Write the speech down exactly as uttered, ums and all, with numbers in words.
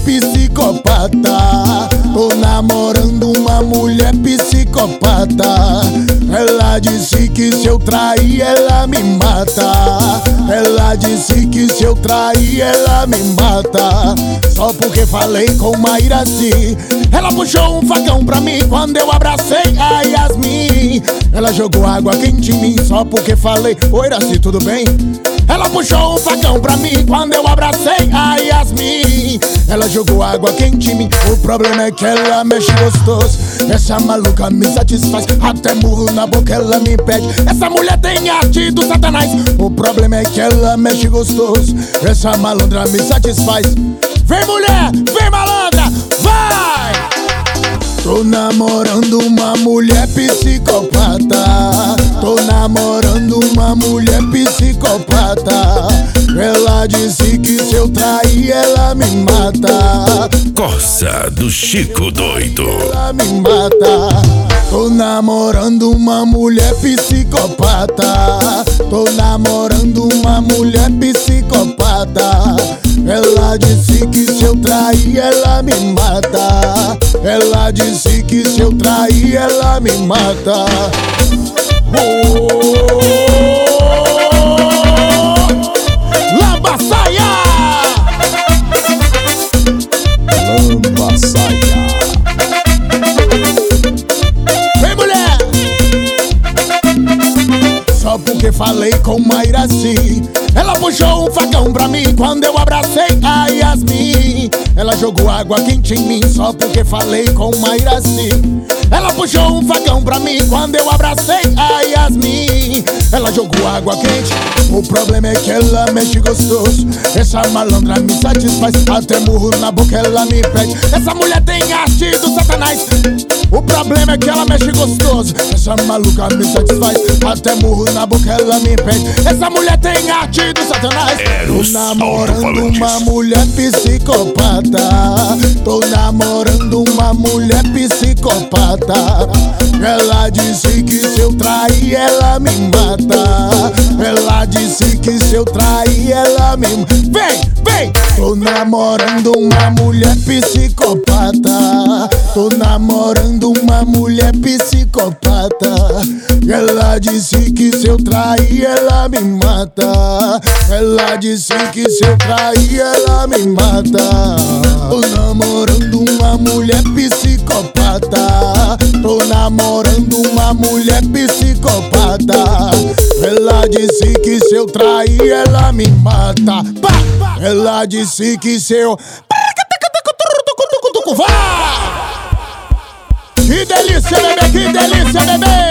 psicopata. Tô namorando uma mulher psicopata. Ela disse que se eu trair ela me mata. Ela disse que se eu trair ela me mata. Só porque falei com Mairaci. Ela puxou um facão pra mim quando eu abracei a Yasmin. Ela jogou água quente em mim só porque falei: oi, Iraci, tudo bem? Ela puxou um facão pra mim quando eu abracei a Yasmin. Ela jogou água quente em mim. O problema é que ela mexe gostoso. Essa maluca me satisfaz. Até murro na boca ela me pede. Essa mulher tem arte do satanás. O problema é que ela mexe gostoso. Essa malandra me satisfaz. Vem mulher, vem malandra, vai! Tô namorando uma mulher psicopata. Tô namorando uma mulher psicopata. Ela disse que se eu trair ela me mata. Corsa do Chico Doido. Ela me mata. Tô namorando uma mulher psicopata. Tô namorando uma mulher psicopata. Ela disse que se eu trair ela me mata. Ela disse que se eu trair ela me mata. Oh, Lamba Saia! Lamba Saia! Vem mulher! Só porque falei com Mairaci. Ela puxou um facão pra mim quando eu abracei a Yasmin. Ela jogou água quente em mim só porque falei com Mairaci. Ela puxou um facão pra mim quando eu abracei a Yasmin. Ela jogou água quente. O problema é que ela mexe gostoso. Essa malandra me satisfaz. Até murro na boca ela me pede. Essa mulher tem arte do satanás. O problema é que ela mexe gostoso. Essa maluca me satisfaz. Até murro na boca ela me pede. Essa mulher tem arte do satanás. Tô namorando uma mulher psicopata. Tô namorando uma mulher psicopata. Ela disse que se eu trair ela me mata. Ela disse que se eu trair ela me mata. Vem, vem! Tô namorando uma mulher psicopata. Tô namorando uma mulher psicopata. Ela disse que se eu trair ela me mata. Ela disse que se eu trair ela me mata. Tô namorando uma mulher psicopata. Tô namorando uma mulher psicopata. Ela disse que se eu trair ela me mata. Ela disse que se eu... Vai! Que delícia, bebê, que delícia, bebê!